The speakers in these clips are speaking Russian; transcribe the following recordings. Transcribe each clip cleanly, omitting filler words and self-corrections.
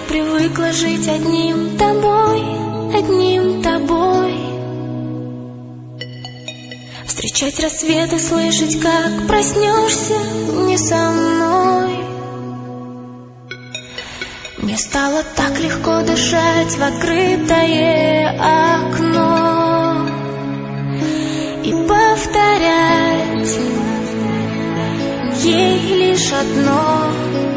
привыкла жить одним тобой, одним тобой. Встречать рассветы, слышать, как проснешься не со мной. Мне стало так легко дышать в открытое окно и повторять ей лишь одно.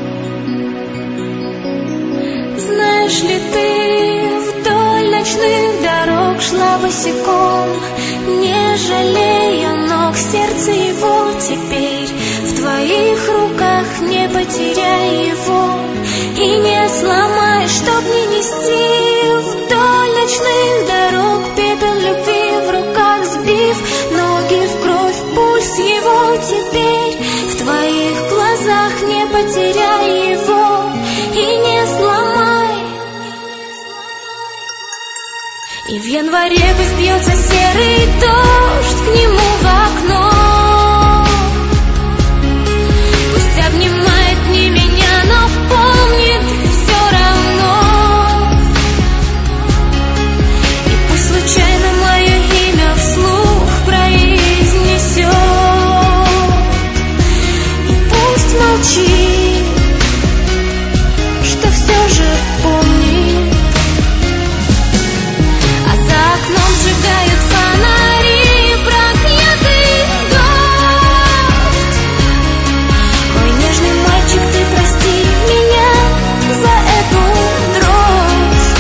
Знаешь ли ты, вдоль ночных дорог шла босиком, не жалея ног, сердце его теперь в твоих руках, не потеряй его и не сломай, чтоб не нести вдоль ночных дорог пепел любви в руках, сбив ноги в кровь, пульс его теперь в твоих глазах, не потеряй его и не сломай. И в январе пусть бьется серый дождь к нему в окно, пусть обнимает не меня, но помнит все равно. И пусть случайно мое имя вслух произнесет, и пусть молчит, что все же помнит. А за окном сжигают фонари, проклятый дождь. Мой нежный мальчик, ты прости меня за эту дрожь.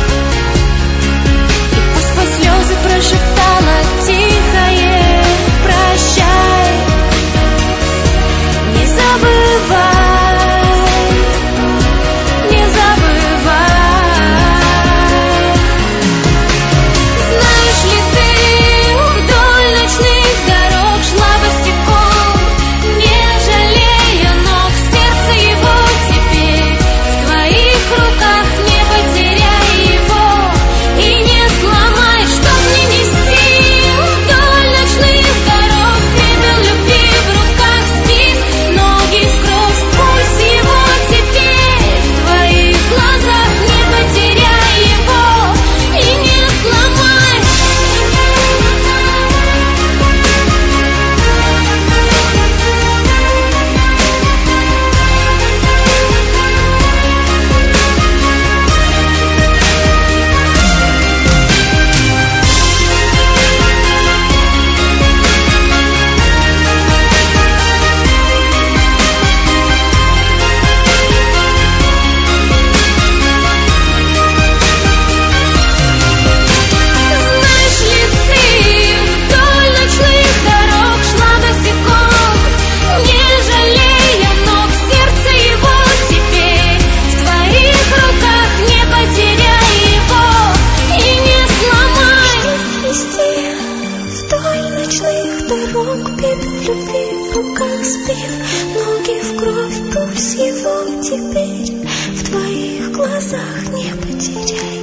И пусть сквозь слезы прошептала тихое прощай. Не забывай, не забывай. Знаешь ли ты, вдоль ночных дорог шла босиком, не жалея ног, сердце его теперь в твоих руках, не потеряй его и не сломай, чтоб не нести вдоль ночных дорог пепел любви в руках, сбив ноги в кровь, пульс его теперь в твоих глазах, не потеряй его и не сломай. Знаешь ли ты, вдоль ночных дорог шла босиком, не жалея ног, сердце его теперь в твоих руках, не потеряй его и не сломай. Нести вдоль ночных дорог пепел любви в руках, сбив ноги в кровь, пульс его теперь в твоих глазах, не потеряй.